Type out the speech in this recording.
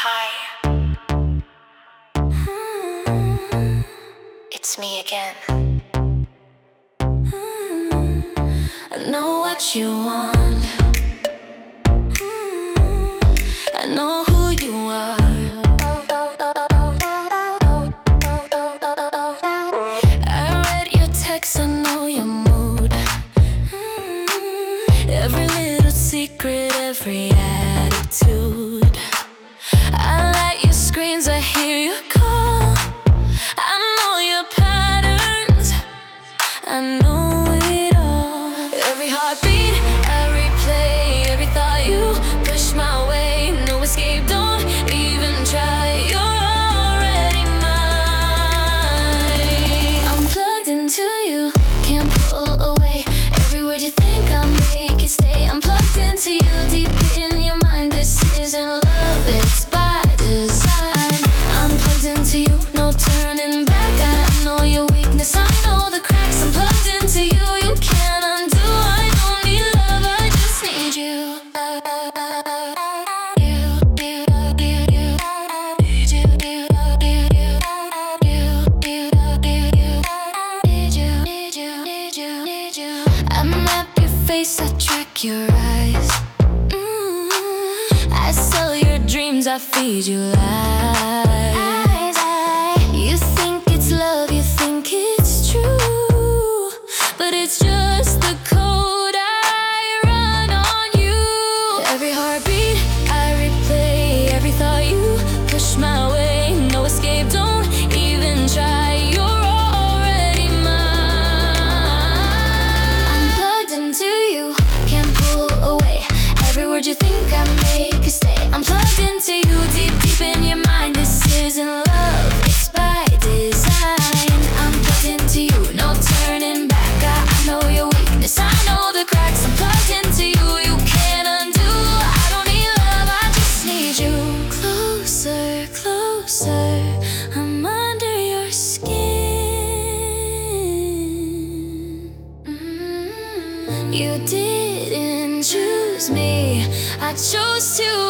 Hi, it's me again. I know what you want. I know who you are. I read your text, I know your mood. Every little secret, every attitude. I like your screams, I hear your call. I know your patterns, I know it all. Every heartbeat, I replay. Every thought you push my way. No escape, don't even try. You're already mine. I'm plugged into you, can't pull away. Every word you think I make it stay. I'm plugged into you, deep in your mind. This isn't love, it's by design. I'm plugged into you, no turning back. I know your weakness, I know the cracks. I'm plugged into you, you can't undo. I don't need love, I just need you. I map your face, I track your eyes. I sell your dreams, I feed you lies. You think it's love, you think it's true, but it's just the code I run on you. Every heartbeat I replay. Every thought you push my way. No escape, don't even try. You're already mine. I'm plugged into you, can't pull away. Every word you think I make it stay. I'm plugged into you, deep, deep in your mind. This isn't love, it's by design. I'm plugged into you, no turning back. I know your weakness, I know the cracks. I'm plugged into you, you can't undo. I don't need love, I just need you. Closer, closer, I'm under your skin. You didn't choose me, I chose to